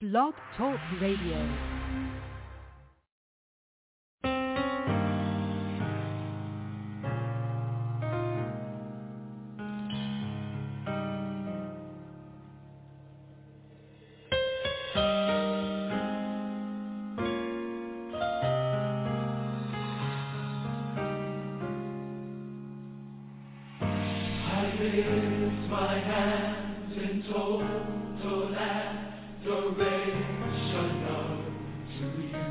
Blog Talk Radio. Lift my hands in total adoration unto you.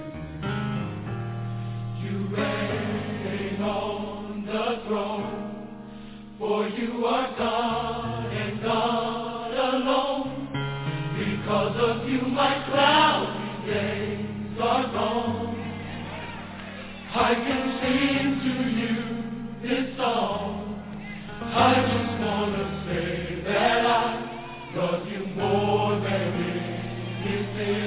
You reign on the throne, for you are God and God alone. Because of you my cloudy days are gone. I can sing to you this song. I just want to say that I love you more than anything.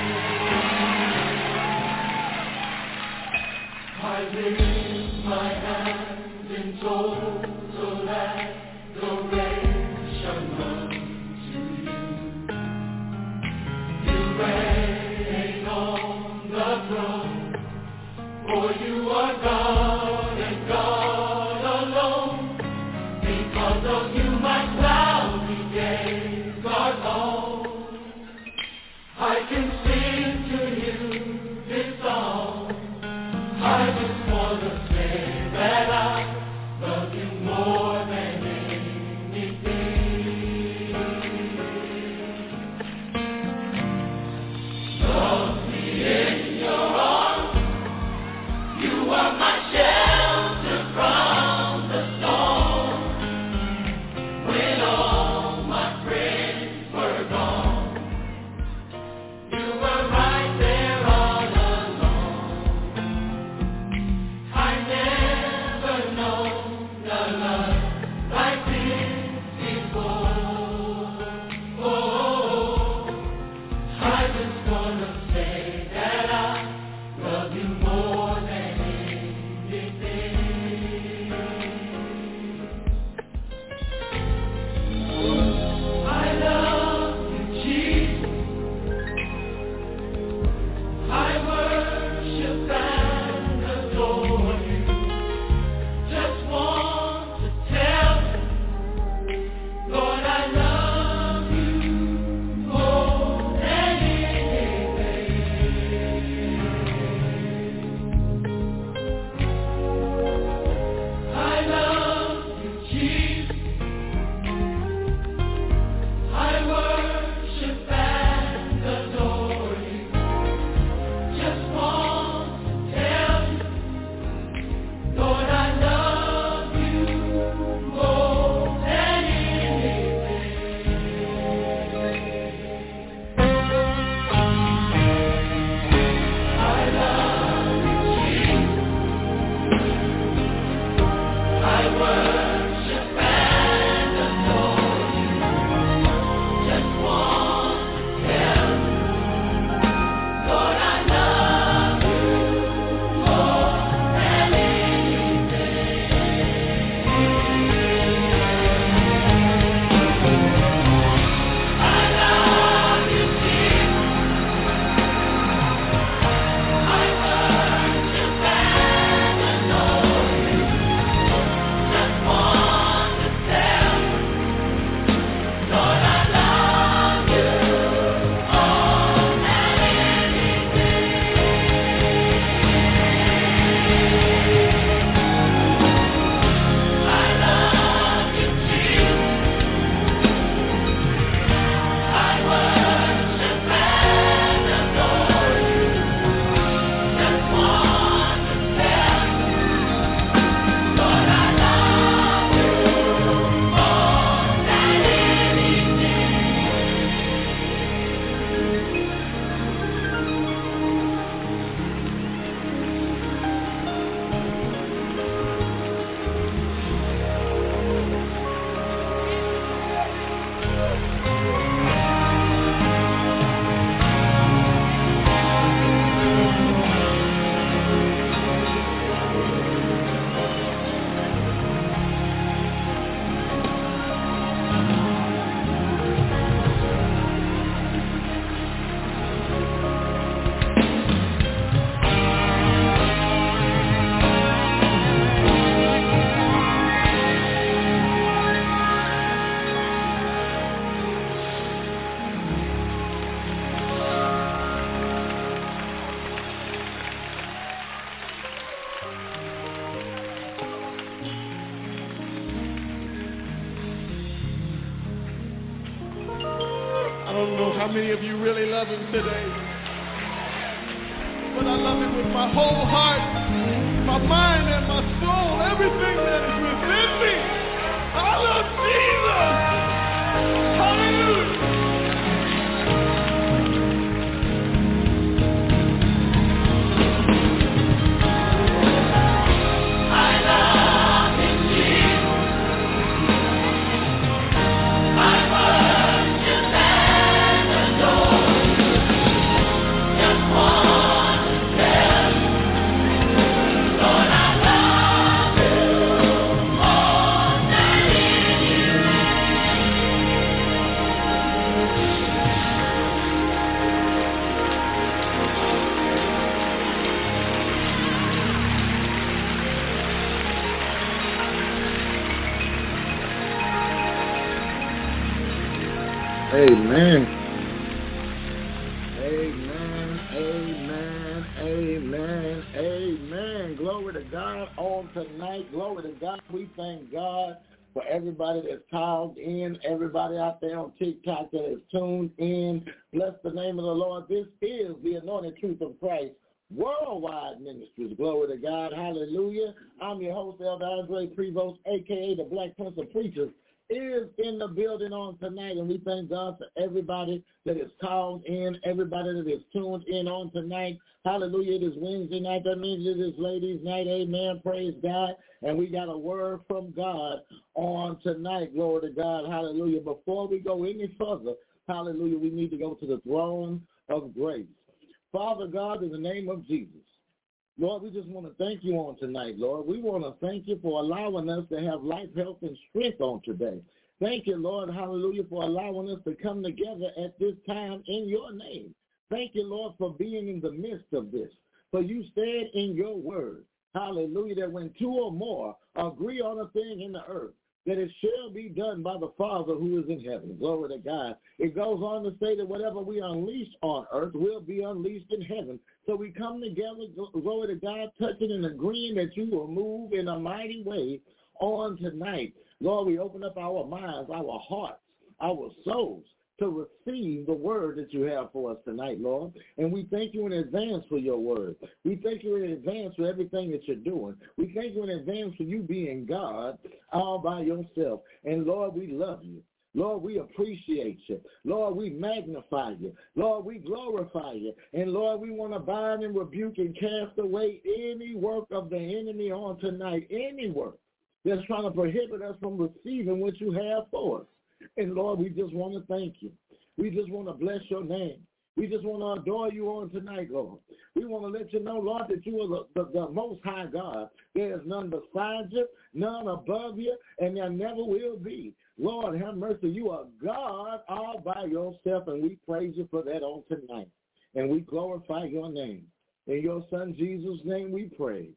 I lift my hands in total adoration unto you. You reign on the throne, for you are God and God alone. Because of you my cloudy days are gone. I can sing to you this song. I just want to say that I love you more than anything. Love me in your arms. You are my shelter from the storm. When all my friends were gone, you were How many of you really love him today? But I love him with my whole heart, my mind, and my soul, everything that is within me. I love Jesus. Hallelujah. Amen. Amen. Amen. Amen. Amen. Glory to God on tonight. Glory to God. We thank God for everybody that's called in, everybody out there on TikTok that is tuned in. Bless the name of the Lord. This is the Anointed Truth of Christ Worldwide Ministries. Glory to God. Hallelujah. I'm your host, Elder Andre Prevost, a.k.a. the Black Prince of Preachers, is in the building on tonight, and we thank God for everybody that is called in, everybody that is tuned in on tonight. Hallelujah. It is Wednesday night. That means it is ladies' night. Amen. Praise God. And we got a word from God on tonight. Glory to God. Hallelujah. Before we go any further, hallelujah, we need to go to the throne of grace. Father God, in the name of Jesus, Lord, we just want to thank you on tonight, Lord. We want to thank you for allowing us to have life, health, and strength on today. Thank you, Lord, hallelujah, for allowing us to come together at this time in your name. Thank you, Lord, for being in the midst of this. For you said in your word, hallelujah, that when two or more agree on a thing in the earth, that it shall be done by the Father who is in heaven. Glory to God. It goes on to say that whatever we unleash on earth will be unleashed in heaven. So we come together, glory to God, touching and agreeing that you will move in a mighty way on tonight. Lord, we open up our minds, our hearts, our souls to receive the word that you have for us tonight, Lord. And we thank you in advance for your word. We thank you in advance for everything that you're doing. We thank you in advance for you being God all by yourself. And, Lord, we love you. Lord, we appreciate you. Lord, we magnify you. Lord, we glorify you. And, Lord, we want to bind and rebuke and cast away any work of the enemy on tonight, any work that's trying to prohibit us from receiving what you have for us. And, Lord, we just want to thank you. We just want to bless your name. We just want to adore you on tonight, Lord. We want to let you know, Lord, that you are the most high God. There is none beside you, none above you, and there never will be. Lord, have mercy. You are God all by yourself, and we praise you for that on tonight. And we glorify your name. In your Son Jesus' name we pray.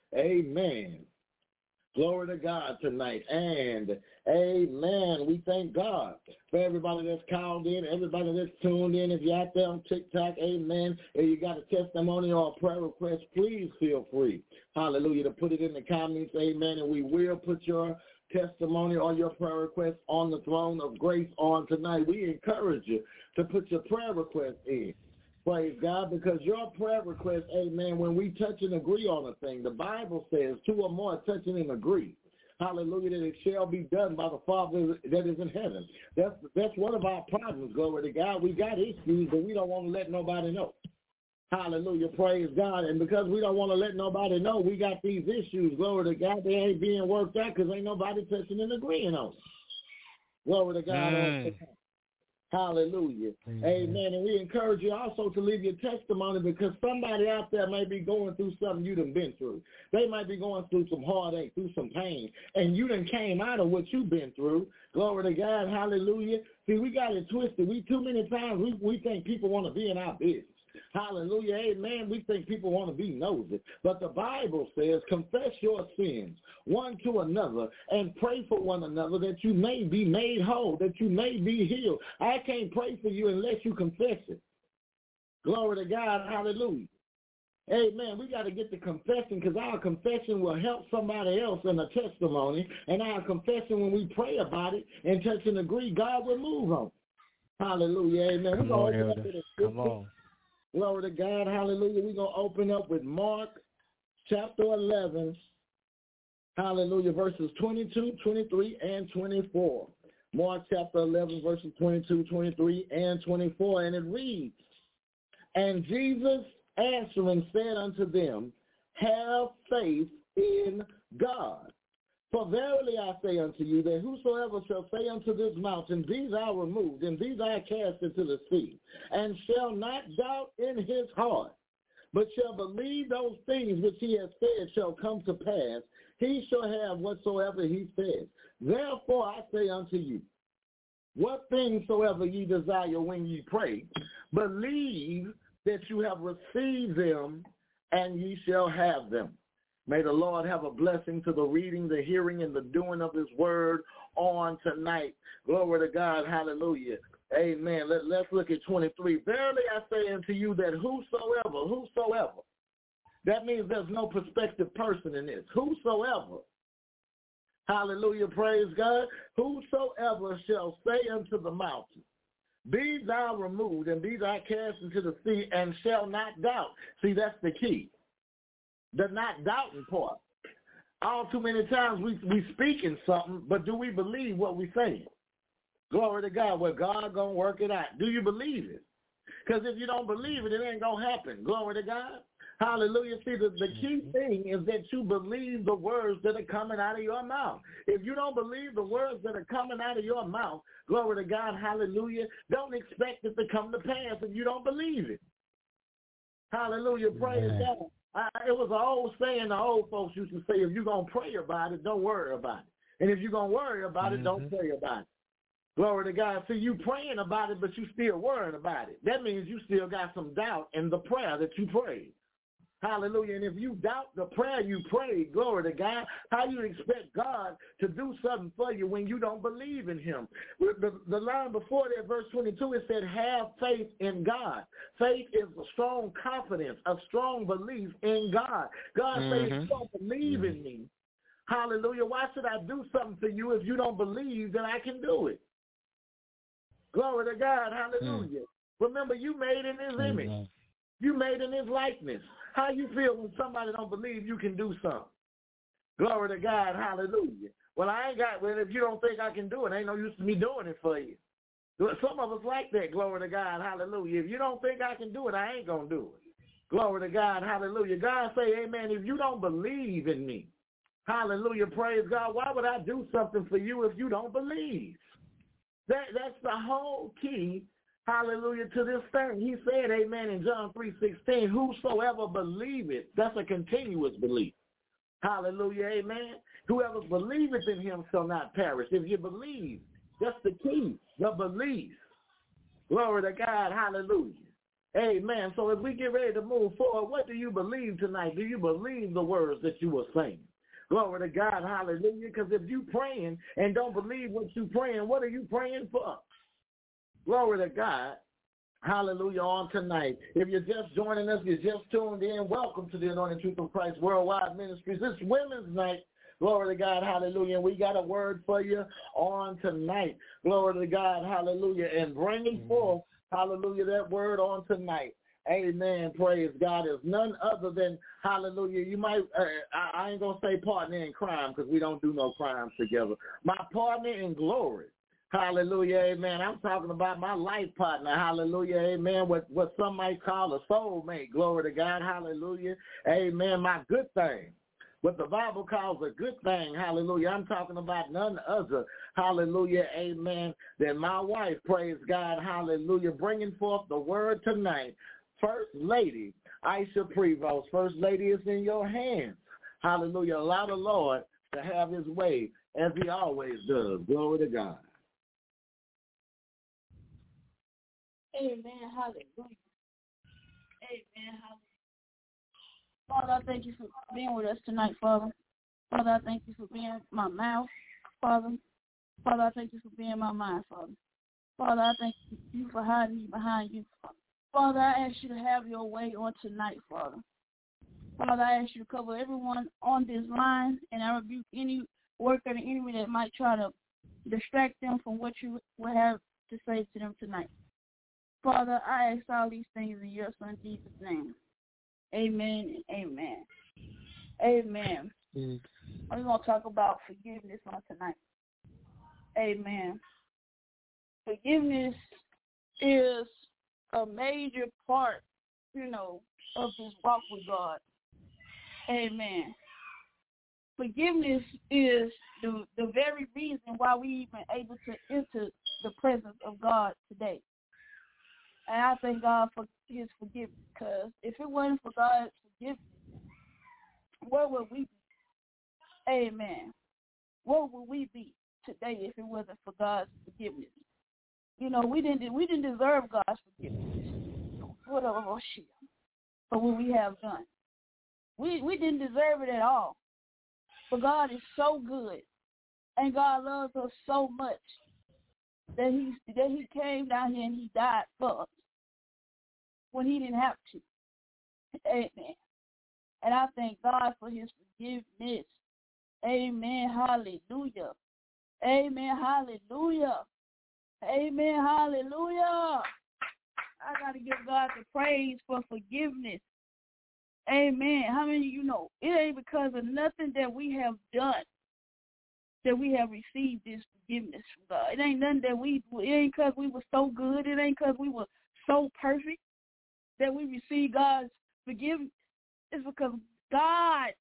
Amen. Glory to God tonight, and amen. We thank God for everybody that's called in, everybody that's tuned in. If you're out there on TikTok, amen, and you got a testimony or a prayer request, please feel free, hallelujah, to put it in the comments, amen, and we will put your testimony or your prayer request on the throne of grace on tonight. We encourage you to put your prayer request in. Praise God, because your prayer request, amen, when we touch and agree on a thing, the Bible says two or more touching and agree. Hallelujah, that it shall be done by the Father that is in heaven. That's one of our problems, glory to God. We got issues, but we don't want to let nobody know. Hallelujah, praise God. And because we don't want to let nobody know we got these issues, glory to God, they ain't being worked out because ain't nobody touching and agreeing on it. Glory to God. Hallelujah. Amen. And we encourage you also to leave your testimony because somebody out there may be going through something you done been through. They might be going through some heartache, through some pain, and you done came out of what you've been through. Glory to God. Hallelujah. See, we got it twisted. Too many times we think people want to be in our business. Hallelujah. Amen. We think people want to be nosy. But the Bible says, confess your sins one to another and pray for one another that you may be made whole, that you may be healed. I can't pray for you unless you confess it. Glory to God. Hallelujah. Amen. We got to get the confession because our confession will help somebody else in a testimony. And our confession, when we pray about it and touch and agree, God will move on. Hallelujah, amen. Come on, Elder. Come on. Glory to God, hallelujah. We're going to open up with Mark chapter 11, hallelujah, verses 22, 23, and 24. Mark chapter 11, verses 22, 23, and 24, and it reads, "And Jesus answering said unto them, Have faith in God. For verily I say unto you, that whosoever shall say unto this mountain, Be thou removed, and be thou cast into the sea, and shall not doubt in his heart, but shall believe those things which he has said shall come to pass, he shall have whatsoever he says. Therefore I say unto you, what things soever ye desire when ye pray, believe that you have received them, and ye shall have them." May the Lord have a blessing to the reading, the hearing, and the doing of his word on tonight. Glory to God. Hallelujah. Amen. Let's look at 23. "Verily I say unto you that whosoever, that means there's no prospective person in this. Whosoever, hallelujah, praise God, whosoever shall say unto the mountain, Be thou removed, and be thou cast into the sea, and shall not doubt." See, that's the key. The not doubting part. All too many times we speaking something, but do we believe what we saying? Glory to God. Well, God going to work it out. Do you believe it? Because if you don't believe it, it ain't going to happen. Glory to God. Hallelujah. See, the key thing is that you believe the words that are coming out of your mouth. If you don't believe the words that are coming out of your mouth, glory to God, hallelujah, don't expect it to come to pass if you don't believe it. Hallelujah. Praise God. It was an old saying the old folks used to say, if you're going to pray about it, don't worry about it. And if you're going to worry about it, don't pray about it. Glory to God. See, you praying about it, but you still worrying about it. That means you still got some doubt in the prayer that you prayed. Hallelujah. And if you doubt the prayer you prayed, glory to God, how you expect God to do something for you when you don't believe in him? The line before that, verse 22, it said, have faith in God. Faith is a strong confidence, a strong belief in God. God says, you don't believe in me. Hallelujah. Why should I do something for you if you don't believe that I can do it? Glory to God. Hallelujah. Remember, you made in his image. You made in his likeness. How you feel when somebody don't believe you can do something? Glory to God. Hallelujah. Well, if you don't think I can do it, ain't no use to me doing it for you. Some of us like that. Glory to God. Hallelujah. If you don't think I can do it, I ain't going to do it. Glory to God. Hallelujah. God say, amen, if you don't believe in me, hallelujah, praise God, why would I do something for you if you don't believe? That's the whole key, hallelujah, to this thing. He said, amen, in John 3:16, whosoever believeth, that's a continuous belief. Hallelujah, amen. Whoever believeth in him shall not perish. If you believe, that's the key, the belief. Glory to God, hallelujah. Amen. So as we get ready to move forward, what do you believe tonight? Do you believe the words that you were saying? Glory to God, hallelujah, because if you praying and don't believe what you praying, what are you praying for? Glory to God, hallelujah, on tonight. If you're just joining us, you're just tuned in, welcome to the Anointed Truth of Christ Worldwide Ministries. It's Women's Night. Glory to God, hallelujah, and we got a word for you on tonight. Glory to God, hallelujah, and bringing forth, hallelujah, that word on tonight. Amen. Praise God. Is none other than, hallelujah, you might, I ain't going to say partner in crime because we don't do no crimes together. My partner in glory. Hallelujah. Amen. I'm talking about my life partner. Hallelujah. Amen. What some might call a soulmate. Glory to God. Hallelujah. Amen. My good thing. What the Bible calls a good thing. Hallelujah. I'm talking about none other. Hallelujah. Amen. Than my wife. Praise God. Hallelujah. Bringing forth the word tonight. First Lady, Aisha Prevost. First Lady, is in your hands. Hallelujah. Allow the Lord to have his way as he always does. Glory to God. Amen. Hallelujah. Amen. Hallelujah. Father, I thank you for being with us tonight, Father. Father, I thank you for being my mouth, Father. Father, I thank you for being my mind, Father. Father, I thank you for hiding me behind you, Father. Father, I ask you to have your way on tonight, Father. Father, I ask you to cover everyone on this line, and I rebuke any work of the enemy that might try to distract them from what you would have to say to them tonight. Father, I ask all these things in your Son Jesus' name. Amen and amen. Amen. We're going to talk about forgiveness on tonight. Amen. Forgiveness is a major part, of this walk with God. Amen. Forgiveness is the very reason why we even able to enter the presence of God today. And I thank God for his forgiveness, because if it wasn't for God's forgiveness, where would we be? Amen. Where would we be today if it wasn't for God's forgiveness? We didn't deserve God's forgiveness. Whatever shit. For what we have done. We didn't deserve it at all. But God is so good, and God loves us so much that he came down here and he died for us when he didn't have to. Amen. And I thank God for his forgiveness. Amen. Hallelujah. Amen. Hallelujah. Amen. Hallelujah. I got to give God the praise for forgiveness. Amen. How many of you know it ain't because of nothing that we have done that we have received this forgiveness from God? It ain't nothing it ain't because we were so good. It ain't because we were so perfect that we received God's forgiveness. It's because God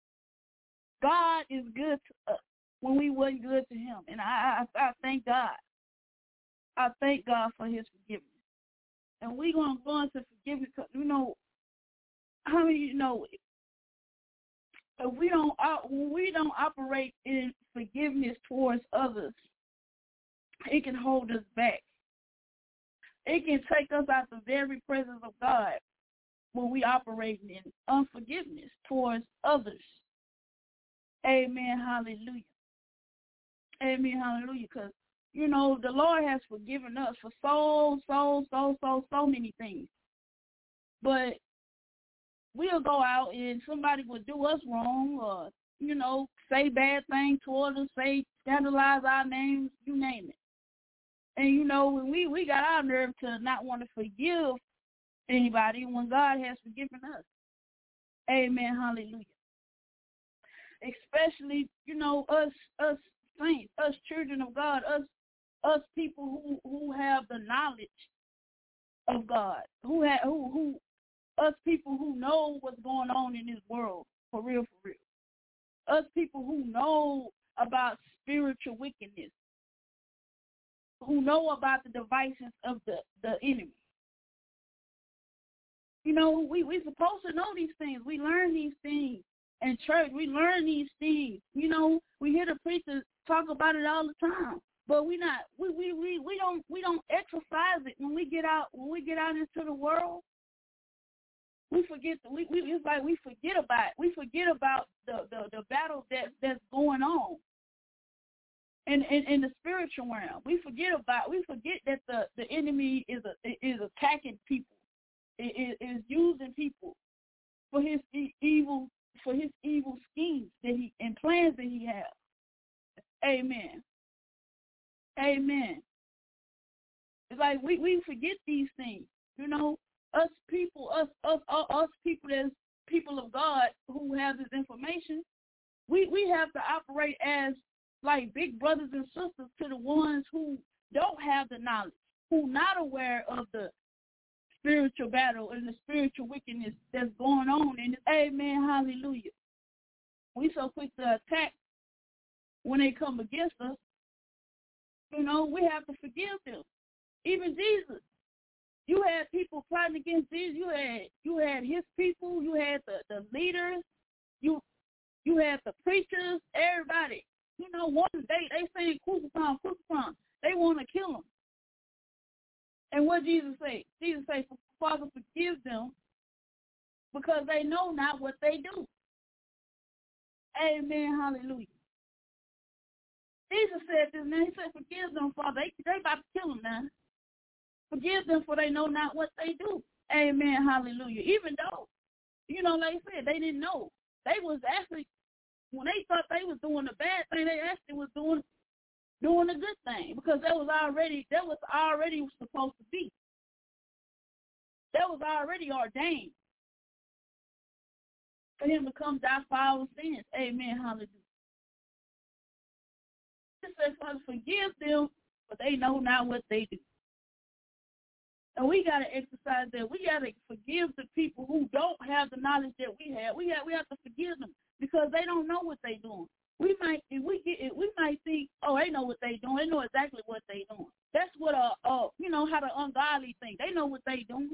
is good to us when we wasn't good to him. And I thank God. I thank God for his forgiveness. And we're going to go into forgiveness because, how many of you know, if when we don't operate in forgiveness towards others, it can hold us back. It can take us out the very presence of God when we operate in unforgiveness towards others. Amen. Hallelujah. Amen. Hallelujah. Because, the Lord has forgiven us for so many things. But we'll go out and somebody will do us wrong or, say bad things toward us, scandalize our names, you name it. And, when we got our nerve to not want to forgive anybody when God has forgiven us. Amen. Hallelujah. Especially, us saints, us children of God, us people who have the knowledge of God, who us people who know what's going on in this world, for real. Us people who know about spiritual wickedness, who know about the devices of the enemy. We supposed to know these things. We learn these things in church. We learn these things. We hear the preachers talk about it all the time. But we don't exercise it when we get out into the world. We forget it's like we forget about it. We forget about the battle that's going on in the spiritual realm. We forget that the enemy is attacking people. Is using people for his evil schemes and plans that he has. Amen. Amen. It's like we forget these things. Us people that's people of God who have this information, we have to operate as like big brothers and sisters to the ones who don't have the knowledge, who not aware of the spiritual battle and the spiritual wickedness that's going on. And amen, hallelujah. We so quick to attack when they come against us. We have to forgive them. Even Jesus, you had people plotting against Jesus. You had his people. You had the leaders. You had the preachers. Everybody. One day they saying crucify, crucify. They want to kill him. And what Jesus say? Jesus say, Father, forgive them because they know not what they do. Amen. Hallelujah. Jesus said this, man. He said, forgive them, Father. They about to kill them now. Forgive them for they know not what they do. Amen. Hallelujah. Even though, like I said, they didn't know. They was actually, when they thought they was doing a bad thing, they actually was doing doing a good thing, because that was already supposed to be. That was already ordained for him to come die for our sins. Amen. Hallelujah. It says, Father, forgive them, but they know not what they do. And we got to exercise that. We got to forgive the people who don't have the knowledge that we have. We have to forgive them because they don't know what they're doing. We might think, oh, they know what they're doing. They know exactly what they're doing. That's what how the ungodly think. They know what they're doing.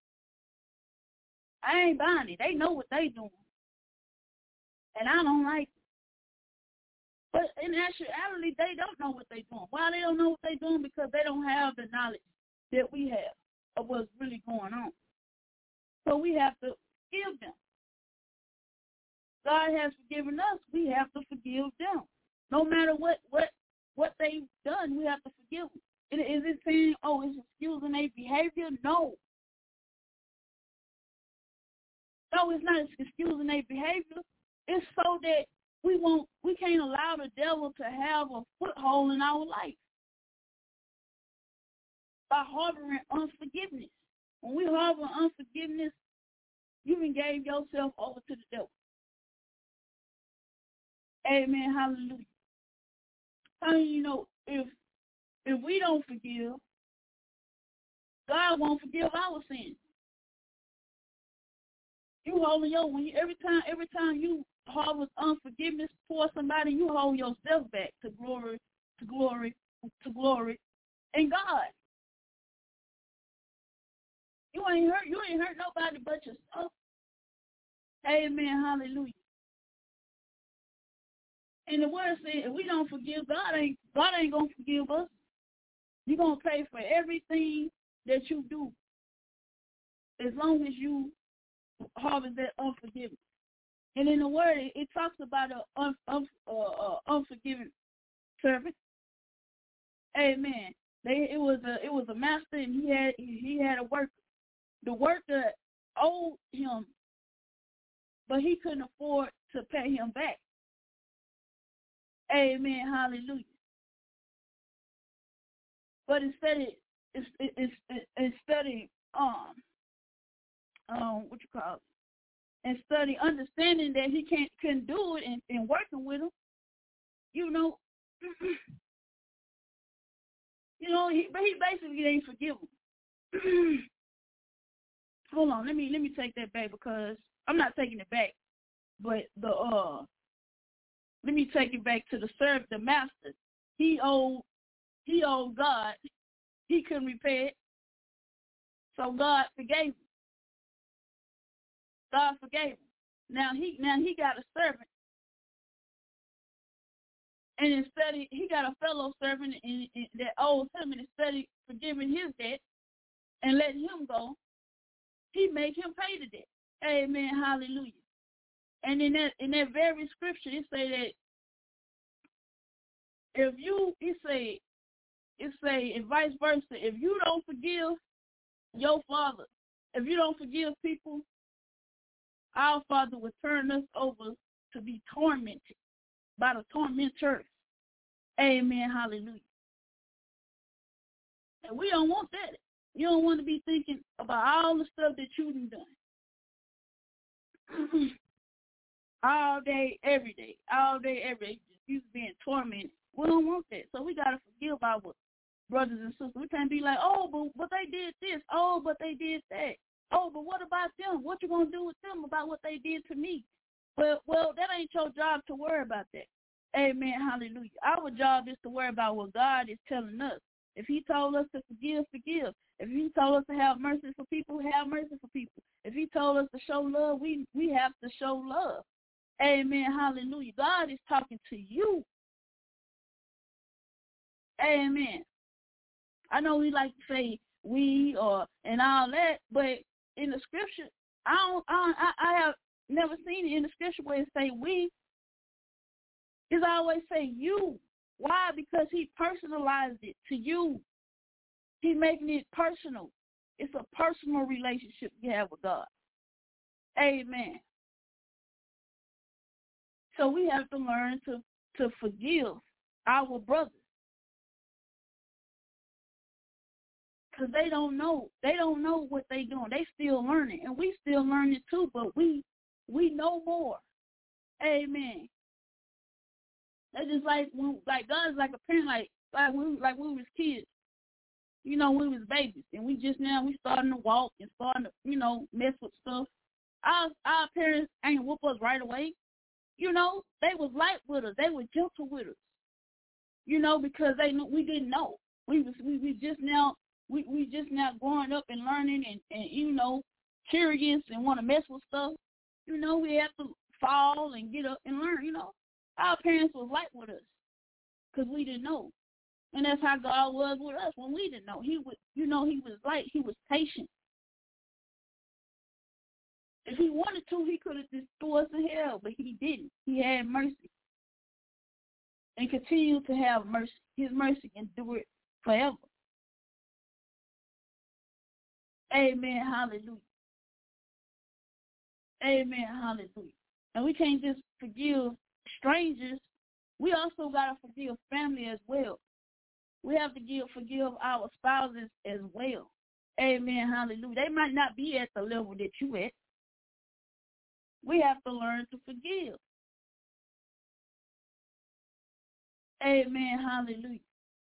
I ain't buying it. They know what they're doing, and I don't like it. But in actuality, they don't know what they're doing. Why they don't know what they're doing? Because they don't have the knowledge that we have of what's really going on. So we have to forgive them. God has forgiven us. We have to forgive them. No matter what they've done, we have to forgive them. Is it saying, oh, it's excusing their behavior? No. No, it's not excusing their behavior. It's so that we can't allow the devil to have a foothold in our life by harboring unforgiveness. When we harbor unforgiveness, you can gave yourself over to the devil. Amen. Hallelujah. How do you know if we don't forgive, God won't forgive our sins? You holding every time you harbor unforgiveness for somebody, you hold yourself back to glory in God. You ain't hurt nobody but yourself. Amen. Hallelujah. And the word said, if we don't forgive, God ain't gonna forgive us. You're gonna pay for everything that you do, as long as you harbor that unforgiveness. And in the word, it talks about an unforgiving servant. Amen. It was a master, and he had a worker. The worker owed him, but he couldn't afford to pay him back. Amen. Hallelujah. But instead understanding that he couldn't do it and working with him, he basically didn't forgive him. Hold on, let me take that back, because I'm not taking it back, but let me take it back to the master. He owed God. He couldn't repay it, so God forgave him. God forgave him. Now he got a servant, and instead he got a fellow servant that owes him, and instead of forgiving his debt and letting him go, he made him pay the debt. Amen. Hallelujah. And in that very scripture, it say that and vice versa, if you don't forgive your Father, if you don't forgive people, our Father will turn us over to be tormented by the tormentors. Amen. Hallelujah. And we don't want that. You don't want to be thinking about all the stuff that you've done. All day, every day. Just being tormented. We don't want that. So we got to forgive our brothers and sisters. We can't be like, oh, but they did this. Oh, but they did that. Oh, but what about them? What you going to do with them about what they did to me? Well, that ain't your job to worry about that. Amen. Hallelujah. Our job is to worry about what God is telling us. If he told us to forgive, forgive. If he told us to have mercy for people, have mercy for people. If he told us to show love, we have to show love. Amen. Hallelujah. God is talking to you. Amen. I know we like to say we and all that, but in the scripture, I have never seen it in the scripture where it say we. It's always say you. Why? Because he personalized it to you. He making it personal. It's a personal relationship you have with God. Amen. So we have to learn to forgive our brothers. Because they don't know. They don't know what they doing. They still learning, and we still learning too. But we know more. Amen. That's just like God's like a parent, like we was kids. You know, we was babies, and we starting to walk and starting to mess with stuff. Our parents ain't whoop us right away. They was light with us. They were gentle with us. Because they knew we didn't know. We just now growing up and learning and curious and want to mess with stuff. We have to fall and get up and learn. Our parents was light with us because we didn't know, and that's how God was with us when we didn't know. He was light. He was patient. If he wanted to, he could have just threw us in hell, but he didn't. He had mercy and continued to have mercy. His mercy endured forever. Amen. Hallelujah. Amen. Hallelujah. And we can't just forgive strangers. We also got to forgive family as well. We have to forgive our spouses as well. Amen. Hallelujah. They might not be at the level that you at. We have to learn to forgive. Amen. Hallelujah.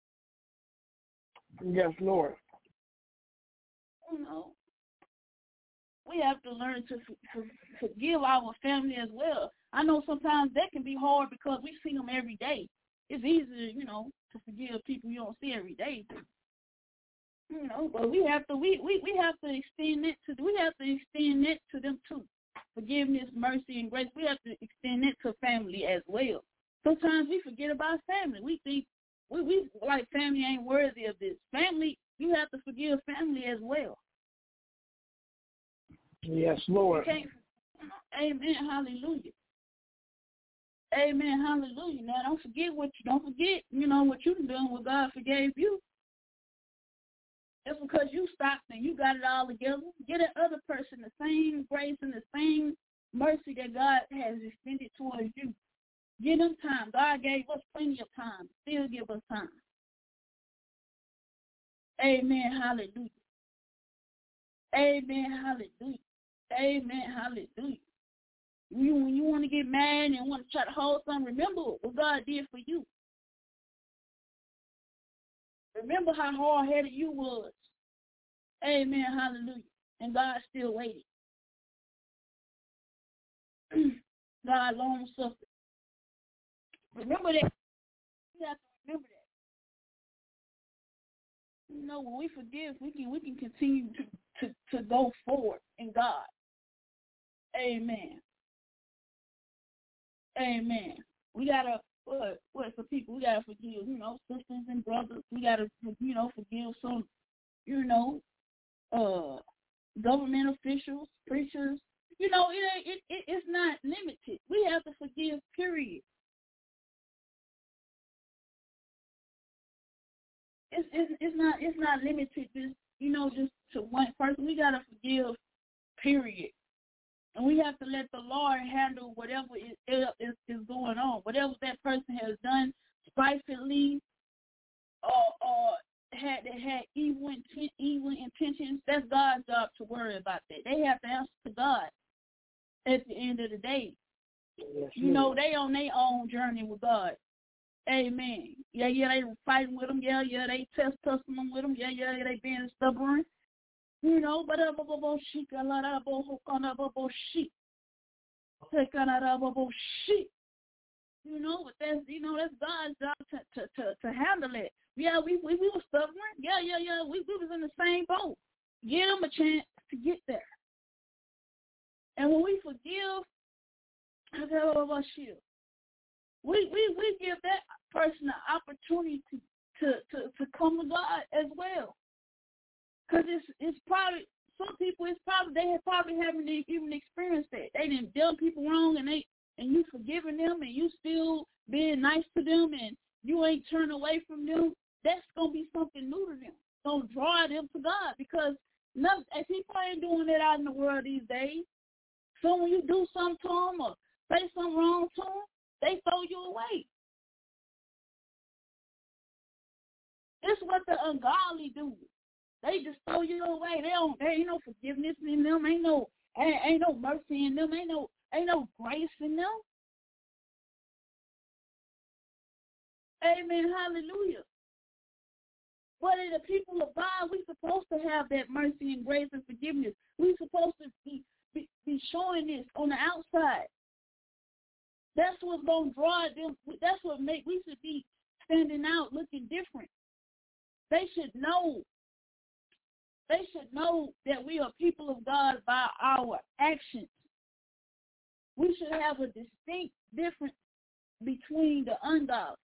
Yes, Lord. We have to learn to forgive our family as well. I know sometimes that can be hard because we see them every day. It's easier, to forgive people you don't see every day. But we have to extend it to them too. Forgiveness, mercy, and grace. We have to extend it to family as well. Sometimes we forget about family. We think we like family ain't worthy of this. Family, you have to forgive family as well. Yes, Lord. Amen. Hallelujah. Amen. Hallelujah. Now don't forget what you done, what God forgave you. It's because you stopped and you got it all together. Get that other person the same grace and the same mercy that God has extended towards you. Give them time. God gave us plenty of time. Still give us time. Amen. Hallelujah. Amen. Hallelujah. Amen. Hallelujah. When you want to get mad and want to try to hold something, remember what God did for you. Remember how hard-headed you was. Amen. Hallelujah. And God still waited. God long suffered. Remember that. You have to remember that. When we forgive, we can continue to go forward in God. Amen. Amen. We gotta for people, we gotta forgive, sisters and brothers. We gotta forgive some, government officials, preachers. It's not limited. We have to forgive, period. It's not limited just to one person. We gotta forgive, period. And we have to let the Lord handle whatever is going on. Whatever that person has done spitefully or had evil intentions, that's God's job to worry about that. They have to answer to God at the end of the day. Yes, they on their own journey with God. Amen. Yeah, they fighting with them. Yeah, they tussling them with them. Yeah, they being stubborn. But shit. But that's God's job to handle it. Yeah, we were stubborn. Yeah. We was in the same boat. Give them a chance to get there. And when we forgive, we give that person an opportunity to come to God as well. Because it's probably some people. They haven't even experienced that. They didn't done people wrong, and you forgiving them, and you still being nice to them, and you ain't turn away from them. That's gonna be something new to them. It's gonna draw them to God because people ain't doing that out in the world these days. So when you do something to them or say something wrong to them, they throw you away. It's what the ungodly do. They just throw you away. There ain't no forgiveness in them. Ain't no mercy in them. Ain't no grace in them. Amen. Hallelujah. But in the people of God, we're supposed to have that mercy and grace and forgiveness. We're supposed to be showing this on the outside. That's what's going to draw them. That's what we should be standing out, looking different. They should know. They should know that we are people of God by our actions. We should have a distinct difference between the ungodly.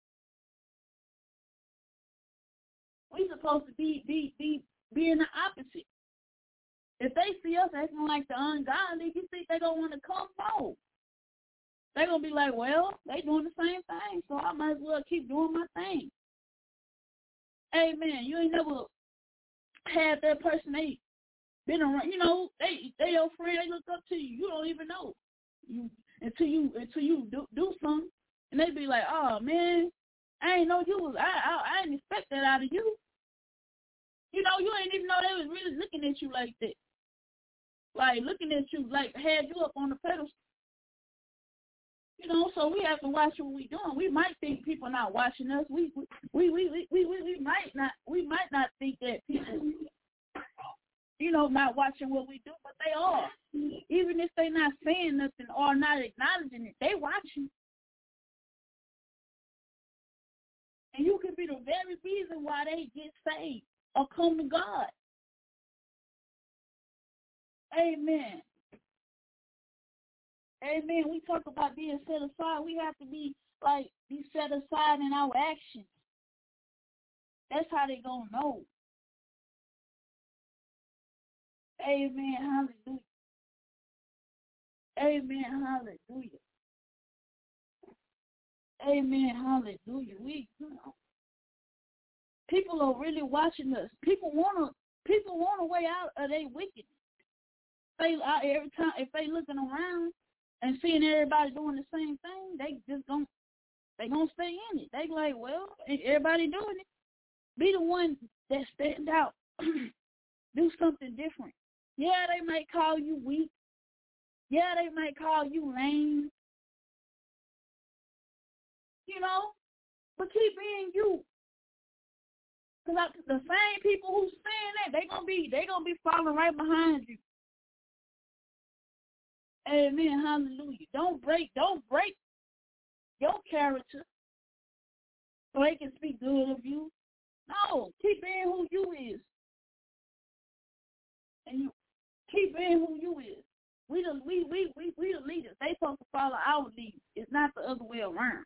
We're supposed to be in the opposite. If they see us acting like the ungodly, you think they're going to want to come forward. They're going to be like, well, they doing the same thing, so I might as well keep doing my thing. Amen. You ain't never had that person, they been around, they your friend, they look up to you. You don't even know. Until you do something, and they be like, oh, man, I ain't know you was, I didn't expect that out of you. You ain't even know they was really looking at you like that. Like, looking at you, like, had you up on the pedestal. So we have to watch what we doing. We might think people not watching us. We might not think that people, not watching what we do, but they are. Even if they not saying nothing or not acknowledging it, they watching. And you could be the very reason why they get saved or come to God. Amen. Amen. We talk about being set aside. We have to be set aside in our actions. That's how they gonna know. Amen. Hallelujah. Amen. Hallelujah. Amen. Hallelujah. People are really watching us. People want a way out of their wickedness. Every time if they looking around and seeing everybody doing the same thing, they gonna stay in it. They like, well, everybody doing it. Be the one that stand out. Do something different. Yeah, they might call you weak. Yeah, they might call you lame. But keep being you. Because the same people who saying that, they gonna be following right behind you. Amen. Hallelujah. Don't break your character so they can speak good of you. No, keep being who you is. And you keep being who you is. We the leaders. They supposed to follow our lead. It's not the other way around.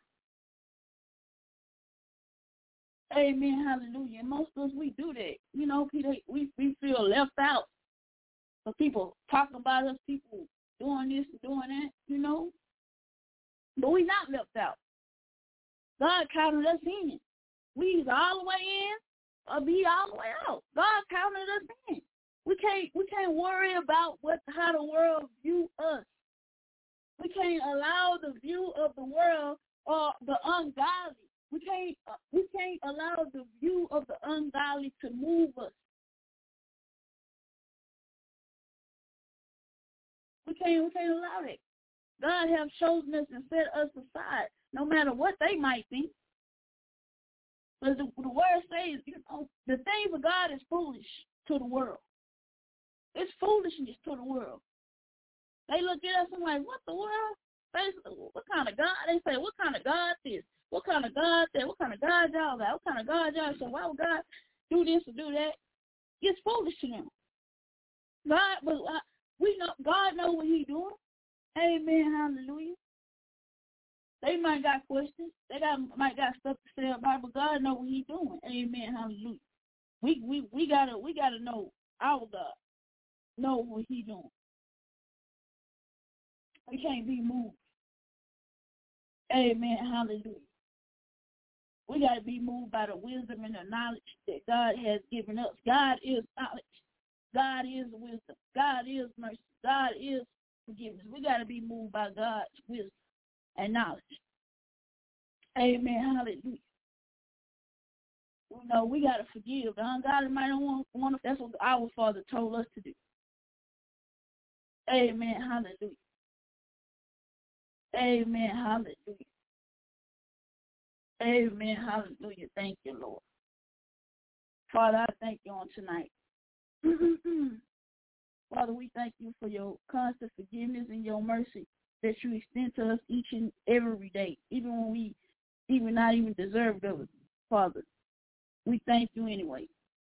Amen. Hallelujah. And most of us, we do that. We feel left out. So people talking about us, people doing this and doing that, But we not left out. God counted us in. We either all the way in or be all the way out. God counted us in. We can't worry about how the world view us. We can't allow the view of the world or the ungodly. We can't allow the view of the ungodly to move us. We can't allow it. God have chosen us and set us aside, no matter what they might think. But the word says, the things of God is foolish to the world. It's foolishness to the world. They look at us and like, what the world? They say, what kind of God? They say, what kind of God this? What kind of God that? What kind of God y'all got? What kind of God y'all? So why would God do this or do that? It's foolish to them. We know God know what He doing. Amen. Hallelujah. They might got questions. Might got stuff to say about, but God know what He doing. Amen. Hallelujah. We gotta know our God. Know what He doing. We can't be moved. Amen. Hallelujah. We got to be moved by the wisdom and the knowledge that God has given us. God is knowledge. God is wisdom. God is mercy. God is forgiveness. We got to be moved by God's wisdom and knowledge. Amen. Hallelujah. You know, we got to forgive. The ungodly might not want. That's what our Father told us to do. Amen. Hallelujah. Amen. Hallelujah. Amen. Hallelujah. Thank you, Lord. Father, I thank you on tonight. Father, we thank you for your constant forgiveness and your mercy that you extend to us each and every day, even when we even not even deserved of it, Father. We thank you anyway.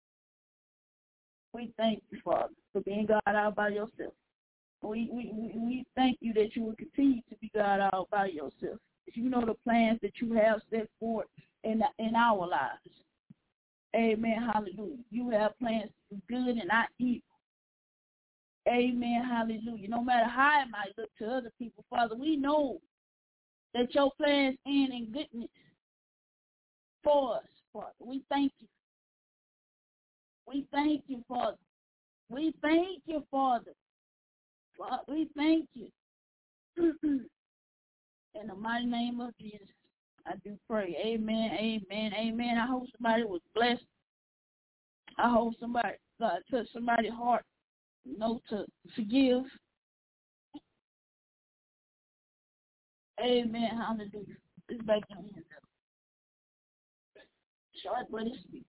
We thank you, Father, for being God all by yourself. We thank you that you will continue to be God all by yourself. You know the plans that you have set forth in our lives. Amen. Hallelujah. You have plans to do good and not evil. Amen. Hallelujah. No matter how it might look to other people, Father, we know that your plans end in goodness for us, Father. We thank you. We thank you, Father. We thank you, Father. Father, we thank you. In the mighty name of Jesus, I do pray. Amen, amen, amen. I hope somebody was blessed. I hope somebody, God, touched somebody's heart, to forgive. Amen, hallelujah. It's back in your hands. Short, but it's sweet.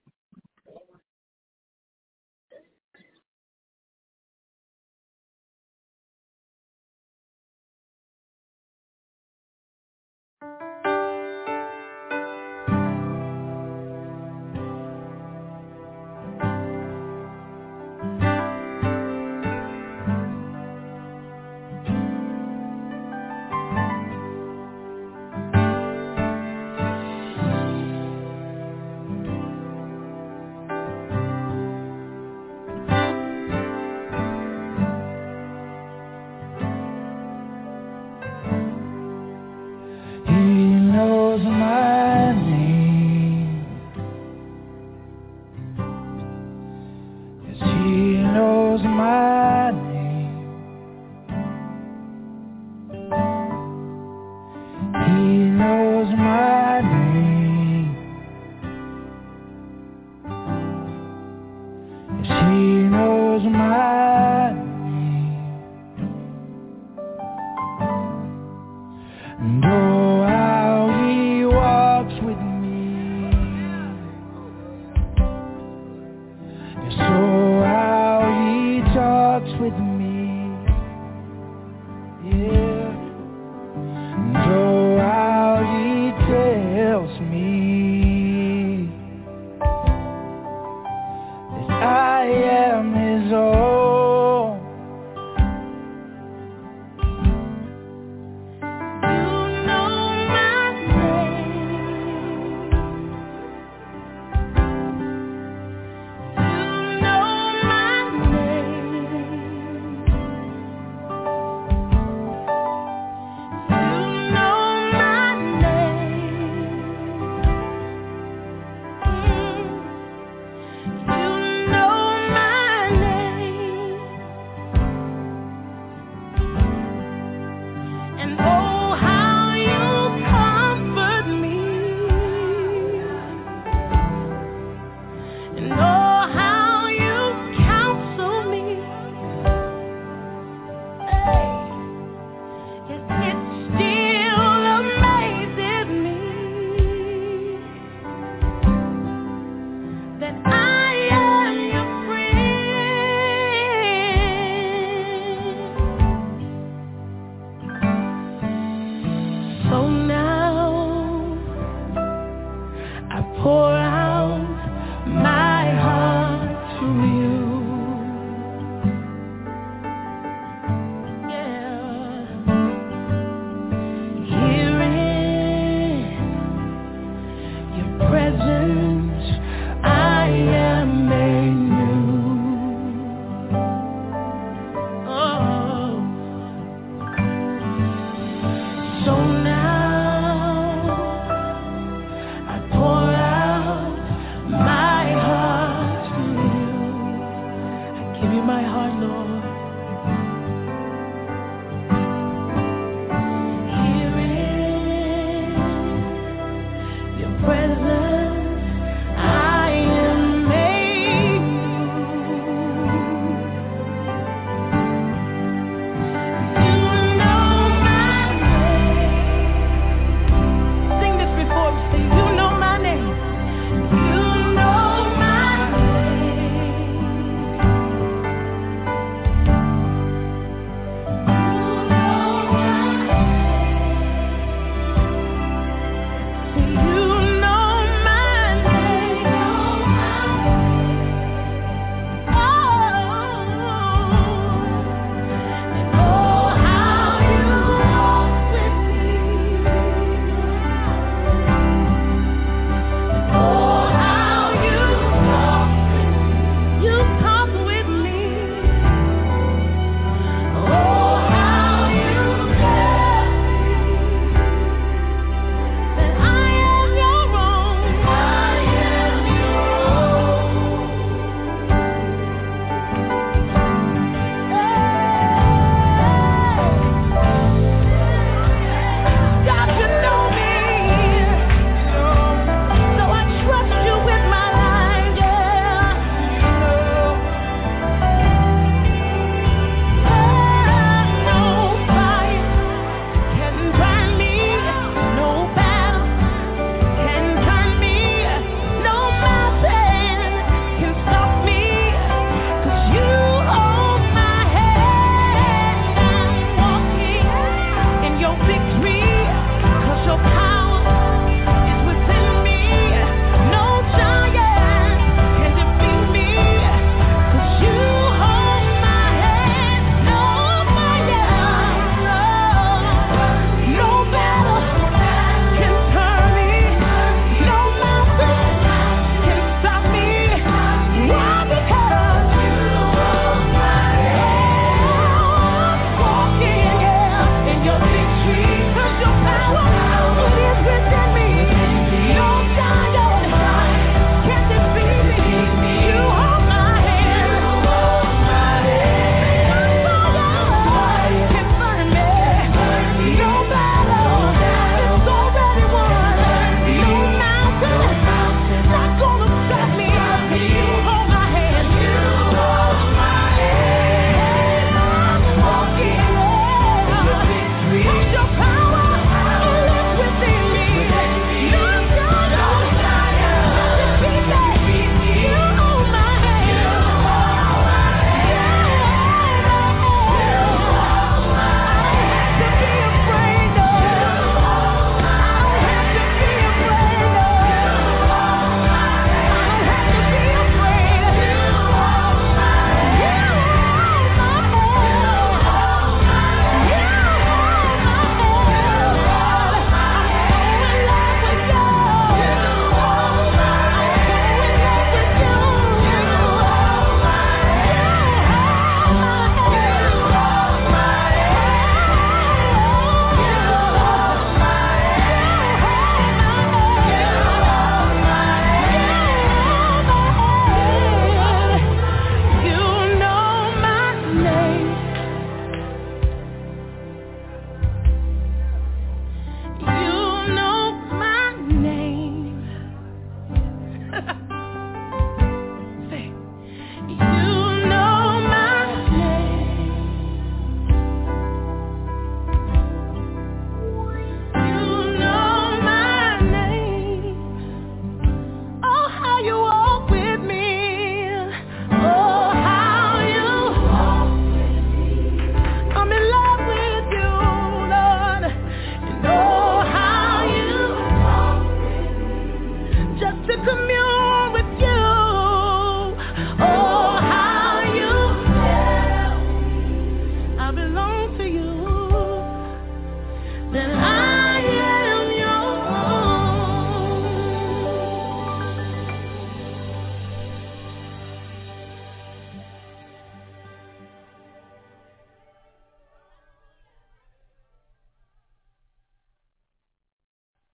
belong